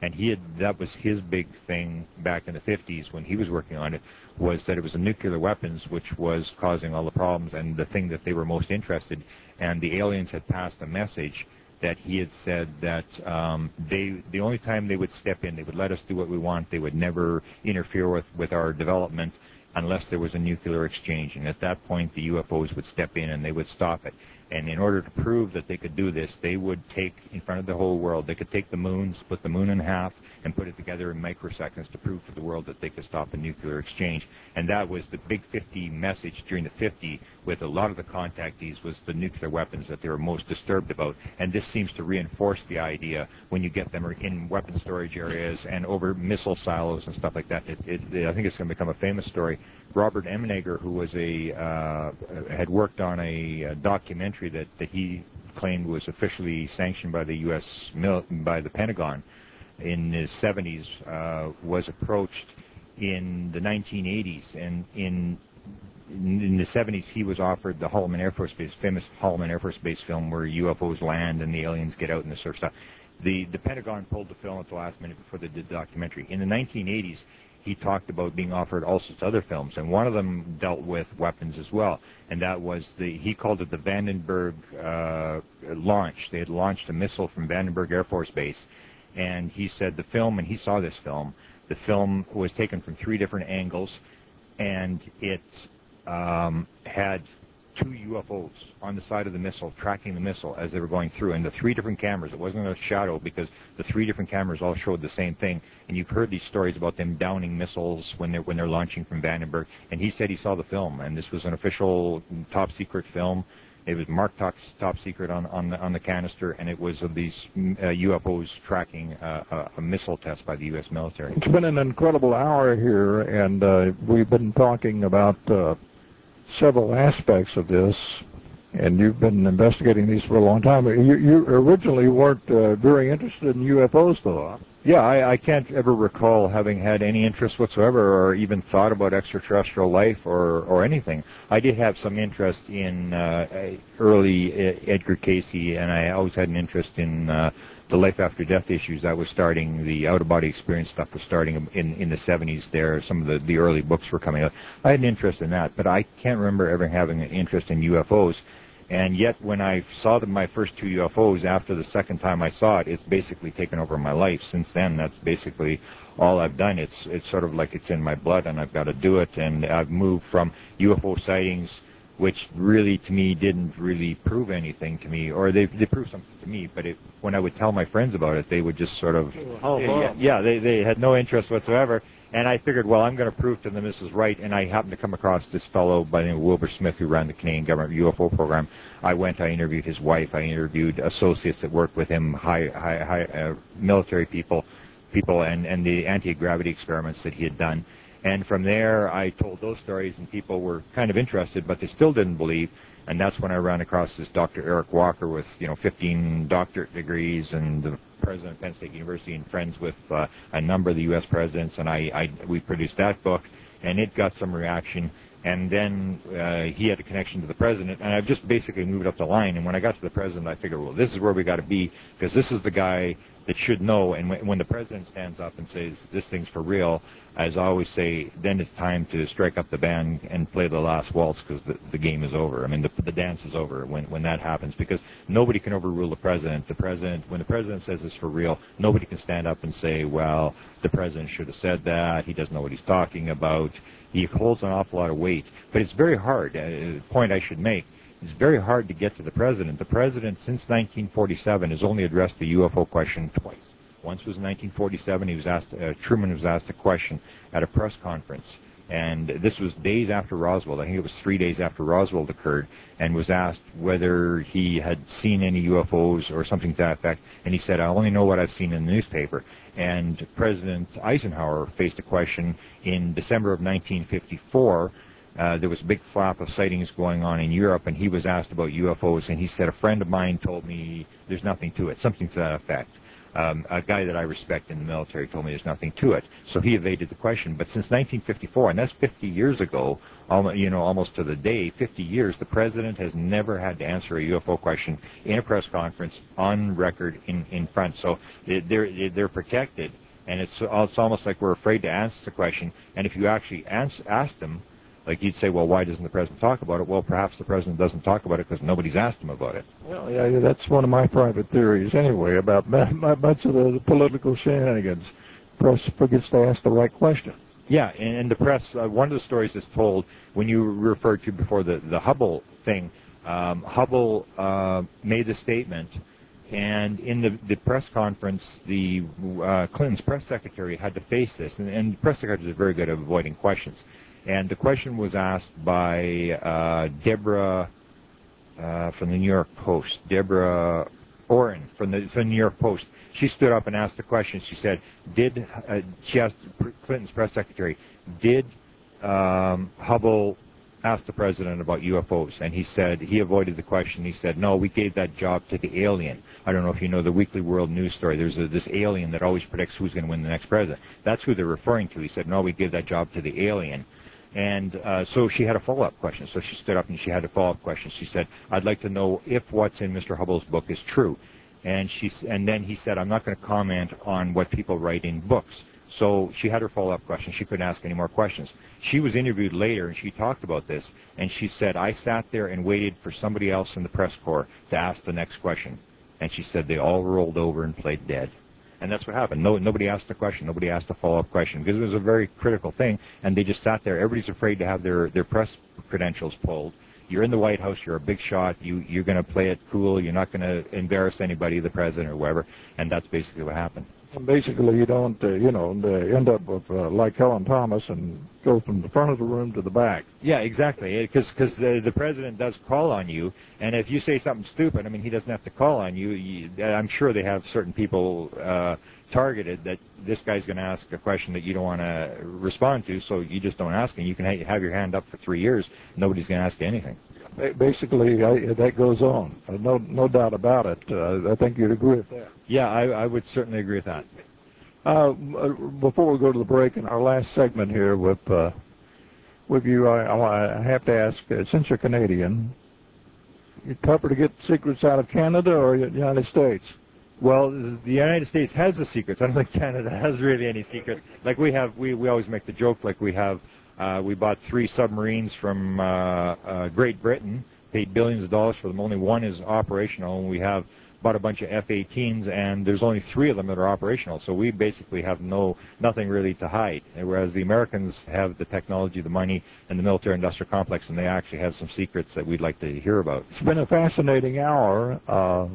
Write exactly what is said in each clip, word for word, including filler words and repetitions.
And he had, that was his big thing back in the fifties when he was working on it, was that it was the nuclear weapons which was causing all the problems and the thing that they were most interested in. And the aliens had passed a message that he had said that um, they, the only time they would step in, they would let us do what we want, they would never interfere with, with our development unless there was a nuclear exchange. And at that point, the U F Os would step in and they would stop it. And in order to prove that they could do this, they would take, in front of the whole world, they could take the moon, split the moon in half, and put it together in microseconds to prove to the world that they could stop a nuclear exchange. And that was the big fifty message during the fifties with a lot of the contactees, was the nuclear weapons that they were most disturbed about. And this seems to reinforce the idea when you get them in weapon storage areas and over missile silos and stuff like that. It, it, it, I think it's going to become a famous story. Robert Emmenegger, who was a uh, had worked on a, a documentary that, that he claimed was officially sanctioned by the U S mil- by the Pentagon in the seventies, uh, was approached in the nineteen eighties, and in in the seventies he was offered the Holloman Air Force Base, famous Holloman Air Force Base film where U F Os land and the aliens get out and this sort of stuff. The the Pentagon pulled the film at the last minute before they did the documentary. In the nineteen eighties, he talked about being offered all sorts of other films, and one of them dealt with weapons as well, and that was the, he called it the Vandenberg uh, launch. They had launched a missile from Vandenberg Air Force Base, and he said the film, and he saw this film, the film was taken from three different angles, and it um, had two U F Os on the side of the missile, tracking the missile as they were going through, and the three different cameras, it wasn't a shadow because the three different cameras all showed the same thing, and you've heard these stories about them downing missiles when they're, when they're launching from Vandenberg, and he said he saw the film, and this was an official top secret film. It was marked top, top secret on, on, the, on the canister, and it was of these uh, U F Os tracking uh, a, a missile test by the U S military. It's been an incredible hour here, and uh, we've been talking about uh, several aspects of this, and you've been investigating these for a long time. You, you originally weren't uh, very interested in U F Os, though, huh? Yeah, I, I can't ever recall having had any interest whatsoever or even thought about extraterrestrial life or, or anything. I did have some interest in uh, early Edgar Cayce, and I always had an interest in uh, the life after death issues. That was starting, the out-of-body experience stuff was starting in, in the seventies there. Some of the, the early books were coming out. I had an interest in that, but I can't remember ever having an interest in U F Os. And yet, when I saw the, my first two U F Os, after the second time I saw it, it's basically taken over my life. Since then, that's basically all I've done. It's it's sort of like it's in my blood, and I've got to do it. And I've moved from U F O sightings, which really, to me, didn't really prove anything to me, or they they proved something to me. But it, when I would tell my friends about it, they would just sort of, oh, yeah, yeah, they they had no interest whatsoever. And I figured, well, I'm going to prove to them this is right. And I happened to come across this fellow by the name of Wilbur Smith, who ran the Canadian government U F O program. I went, I interviewed his wife, I interviewed associates that worked with him, high, high, high uh, military people, people, and, and the anti-gravity experiments that he had done. And from there, I told those stories, and people were kind of interested, but they still didn't believe. And that's when I ran across this Doctor Eric Walker with, you know, fifteen doctorate degrees, and the president of Penn State University, and friends with uh, a number of the U S presidents. And I, I, we produced that book, and it got some reaction. And then uh, he had a connection to the president, and I've just basically moved up the line. And when I got to the president, I figured, well, this is where we got to be, because this is the guy that should know. And when, when the president stands up and says, this thing's for real, as I always say, then it's time to strike up the band and play the last waltz, because the, the game is over. I mean, the, the dance is over when, when that happens, because nobody can overrule the president. The president, when the president says it's for real, nobody can stand up and say, well, the president should have said that. He doesn't know what he's talking about. He holds an awful lot of weight. But it's very hard. A point I should make, it's very hard to get to the president. The president, since nineteen forty-seven, has only addressed the U F O question twice. Once was in nineteen forty-seven. He was asked, uh, Truman was asked a question at a press conference, and this was days after Roswell. I think it was three days after Roswell occurred, and was asked whether he had seen any U F Os or something to that effect, and he said, I only know what I've seen in the newspaper. And President Eisenhower faced a question in December of nineteen fifty-four. Uh, there was a big flap of sightings going on in Europe, and he was asked about U F Os, and he said, a friend of mine told me there's nothing to it, something to that effect. Um, a guy that I respect in the military told me there's nothing to it, so he evaded the question. But since nineteen fifty-four, and that's fifty years ago, almost, you know, almost to the day, fifty years, the president has never had to answer a U F O question in a press conference on record in, in front. So they're they're protected, and it's it's almost like we're afraid to answer the question. And if you actually ask, ask them, like you'd say, well, why doesn't the president talk about it? Well, perhaps the president doesn't talk about it because nobody's asked him about it. Well, yeah, that's one of my private theories anyway about much of the political shenanigans. Press forgets to ask the right question. Yeah, and, and the press, uh, one of the stories is told when you referred to before the, the Hubble thing, um, Hubble uh, made the statement, and in the, the press conference, the uh, Clinton's press secretary had to face this, and, and the press secretary is very good at avoiding questions. And the question was asked by uh, Deborah uh, from the New York Post, Deborah Oren from the, from the New York Post. She stood up and asked the question. She said, "Did uh, she asked Clinton's press secretary, did um, Hubble ask the president about U F Os?" And he said he avoided the question. He said, "No, we gave that job to the alien." I don't know if you know the Weekly World News story. There's a, this alien that always predicts who's going to win the next president. That's who they're referring to. He said, "No, we gave that job to the alien." And uh, so she had a follow-up question. So she stood up and she had a follow-up question. She said, "I'd like to know if what's in Mister Hubble's book is true." And she, and then he said, "I'm not going to comment on what people write in books." So she had her follow-up question. She couldn't ask any more questions. She was interviewed later, and she talked about this. And she said, "I sat there and waited for somebody else in the press corps to ask the next question." And she said they all rolled over and played dead. And that's what happened. No, nobody asked a question. Nobody asked a follow-up question because it was a very critical thing. And they just sat there. Everybody's afraid to have their, their press credentials pulled. You're in the White House. You're a big shot. You, you're going to play it cool. You're not going to embarrass anybody, the president or whatever. And that's basically what happened. And basically, you don't, uh, you know, end up with uh, like Helen Thomas and go from the front of the room to the back. Yeah, exactly. Because because the, the president does call on you, and if you say something stupid, I mean, he doesn't have to call on you. you I'm sure they have certain people uh, targeted that this guy's going to ask a question that you don't want to respond to, so you just don't ask him. You can ha- have your hand up for three years. Nobody's going to ask you anything. Basically, I, that goes on. Uh, no, no doubt about it. Uh, I think you'd agree with that. Yeah, I, I would certainly agree with that. Uh, before we go to the break in our last segment here with uh, with you, I, I have to ask, uh, since you're Canadian, you tougher to get secrets out of Canada or the United States? Well, the United States has the secrets. I don't think Canada has really any secrets. Like we have, we, we always make the joke, like we have, uh, we bought three submarines from uh, uh, Great Britain, paid billions of dollars for them. Only one is operational, and we have bought a bunch of F eighteens, and there's only three of them that are operational. So we basically have no nothing really to hide. Whereas the Americans have the technology, the money, and the military-industrial complex, and they actually have some secrets that we'd like to hear about. It's been a fascinating hour. Uh,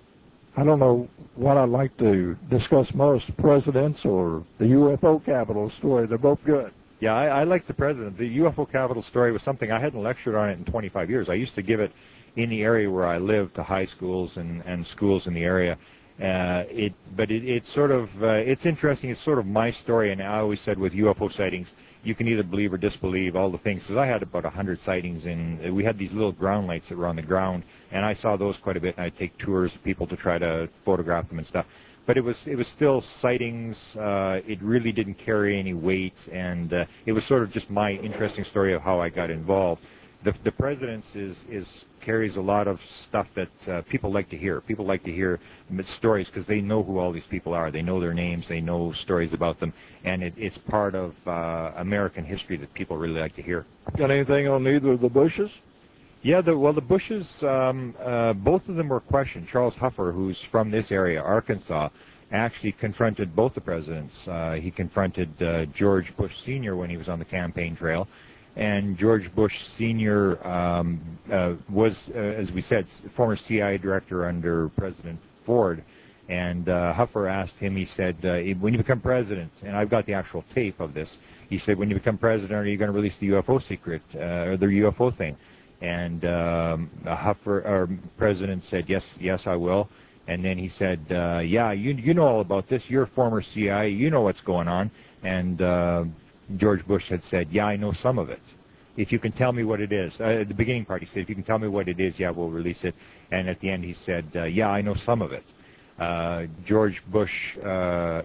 I don't know what I'd like to discuss most, presidents or the U F O capital story. They're both good. Yeah, I, I like the president. The U F O capital story was something I hadn't lectured on it in twenty-five years. I used to give it in the area where I live to high schools and, and schools in the area. Uh, it, but it, it's sort of, uh, it's interesting. It's sort of my story, and I always said with U F O sightings, you can either believe or disbelieve all the things. Because I had about one hundred sightings, and we had these little ground lights that were on the ground, and I saw those quite a bit, and I'd take tours of people to try to photograph them and stuff. But it was it was still sightings. Uh, it really didn't carry any weight, and uh, it was sort of just my interesting story of how I got involved. The, the president's is, is carries a lot of stuff that uh, people like to hear. People like to hear stories because they know who all these people are. They know their names. They know stories about them, and it, it's part of uh, American history that people really like to hear. Got anything on either of the Bushes? Yeah, the, well, the Bushes, um, uh, both of them were questioned. Charles Huffer, who's from this area, Arkansas, actually confronted both the presidents. Uh, he confronted uh, George Bush Senior when he was on the campaign trail. And George Bush Senior um, uh, was, uh, as we said, former C I A director under President Ford. And uh, Huffer asked him, he said, uh, when you become president, and I've got the actual tape of this, he said, when you become president, are you going to release the U F O secret, uh, or the U F O thing? And um, Huffer, our president said, yes, yes, I will. And then he said, uh, yeah, you you know all about this. You're a former C I A. You know what's going on. And uh, George Bush had said, yeah, I know some of it. If you can tell me what it is. Uh, at the beginning part, he said, if you can tell me what it is, yeah, we'll release it. And at the end, he said, uh, yeah, I know some of it. uh, George Bush uh,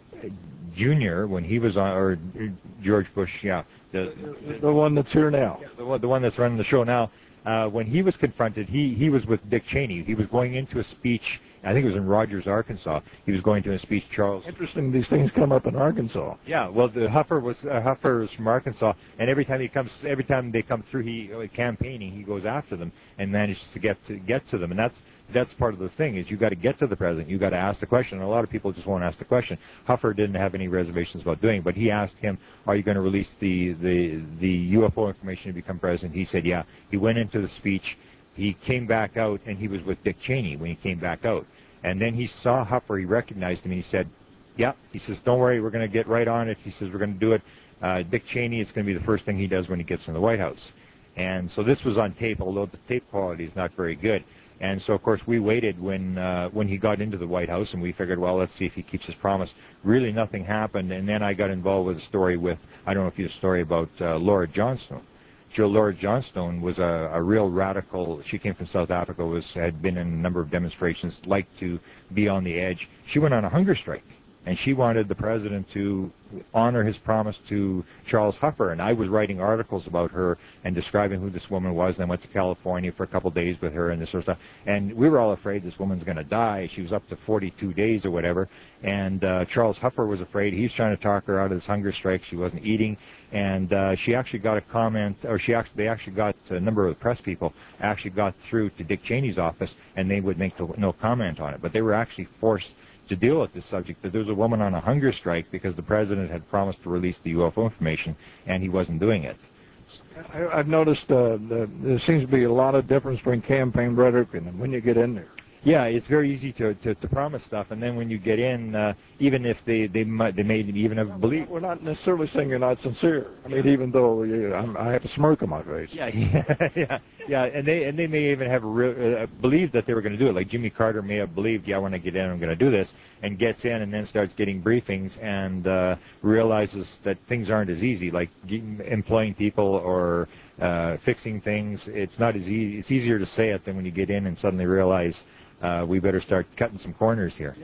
Junior when he was on, or George Bush, yeah, the the, the one that's here now, yeah, the one the one that's running the show now. Uh, when he was confronted, he he was with Dick Cheney. He was going into a speech. I think it was in Rogers, Arkansas. He was going to a speech. Charles. Interesting. These things come up in Arkansas. Yeah. Well, the Huffer was uh, Huffer was from Arkansas, and every time he comes, every time they come through, he uh, campaigning, he goes after them and manages to get to get to them, and that's. That's part of the thing is you got to get to the president. You got to ask the question. And a lot of people just won't ask the question. Huffer didn't have any reservations about doing it, but he asked him, "Are you going to release the the the U F O information to become president?" He said, "Yeah." He went into the speech. He came back out, and he was with Dick Cheney when he came back out. And then he saw Huffer. He recognized him, and he said, "Yeah." He says, "Don't worry, we're going to get right on it." He says, "We're going to do it." Uh, Dick Cheney, it's going to be the first thing he does when he gets in the White House. And so this was on tape, although the tape quality is not very good. And so, of course, we waited when uh, when he got into the White House, and we figured, well, let's see if he keeps his promise. Really, nothing happened. And then I got involved with a story with, I don't know if you have a story about uh, Laura Johnstone. Jill Laura Johnstone was a, a real radical. She came from South Africa, was had been in a number of demonstrations, liked to be on the edge. She went on a hunger strike, and she wanted the president to honor his promise to Charles Huffer. And I was writing articles about her and describing who this woman was. And I went to California for a couple of days with her and this sort of stuff. And we were all afraid this woman's going to die. She was up to forty-two days or whatever. And uh, Charles Huffer was afraid. He's trying to talk her out of this hunger strike. She wasn't eating. And uh, she actually got a comment, or she actually, they actually got, a number of the press people actually got through to Dick Cheney's office, and they would make no comment on it. But they were actually forced to deal with this subject, that there was a woman on a hunger strike because the president had promised to release the U F O information, and he wasn't doing it. I, I've noticed uh, that there seems to be a lot of difference between campaign rhetoric and when you get in there. Yeah, it's very easy to, to, to promise stuff, and then when you get in, uh, even if they they might, they may even have believed. We're not necessarily saying you're not sincere. I mean, even though you, I'm, I have a smirk on my face. Yeah, yeah, yeah, yeah, and they and they may even have a real, uh, believed that they were going to do it. Like Jimmy Carter may have believed, yeah, when I get in, I'm going to do this, and gets in and then starts getting briefings and uh, realizes that things aren't as easy, like employing people or uh, fixing things. It's not as easy. It's easier to say it than when you get in and suddenly realize. Uh, we better start cutting some corners here.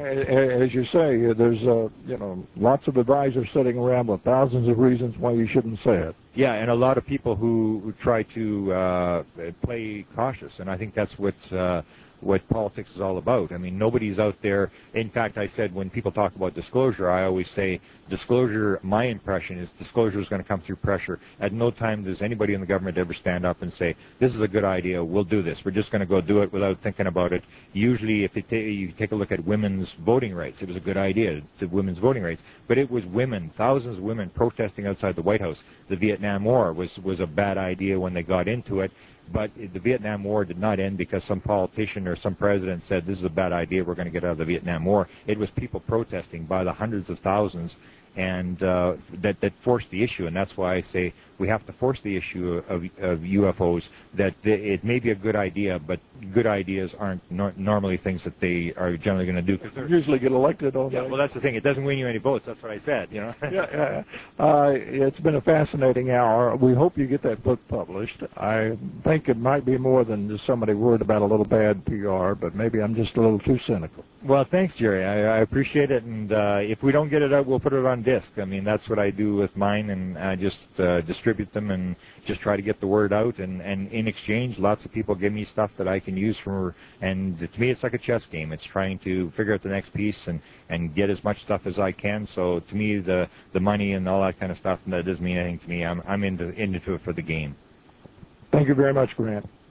As you say, there's uh, you know lots of advisors sitting around with thousands of reasons why you shouldn't say it. Yeah, and a lot of people who, who try to uh, play cautious, and I think that's what uh, what politics is all about. I mean, nobody's out there. In fact, I said when people talk about disclosure, I always say disclosure, my impression is disclosure is going to come through pressure. At no time does anybody in the government ever stand up and say, this is a good idea, we'll do this. We're just going to go do it without thinking about it. Usually, if it ta- you take a look at women's voting rights, it was a good idea, the women's voting rights. But it was women, thousands of women protesting outside the White House. The Vietnam War was, was a bad idea when they got into it. But the Vietnam War did not end because some politician or some president said, this is a bad idea, we're going to get out of the Vietnam War. It was people protesting by the hundreds of thousands, and uh, that, that forced the issue. And that's why I say we have to force the issue of, of U F Os, that it may be a good idea, but good ideas aren't nor- normally things that they are generally going to do. They usually get elected all Yeah, day. well, that's the thing. It doesn't win you any votes. That's what I said, you know. yeah, yeah. Uh, it's been a fascinating hour. We hope you get that book published. I think it might be more than just somebody worried about a little bad P R, but maybe I'm just a little too cynical. Well, thanks, Jerry. I, I appreciate it, and uh, if we don't get it out, we'll put it on disc. I mean, that's what I do with mine, and I just uh, distribute them and just try to get the word out. And, and in exchange, lots of people give me stuff that I can use for, and to me, it's like a chess game. It's trying to figure out the next piece and, and get as much stuff as I can. So to me, the, the money and all that kind of stuff, that doesn't mean anything to me. I'm, I'm into, into it for the game. Thank you very much, Grant.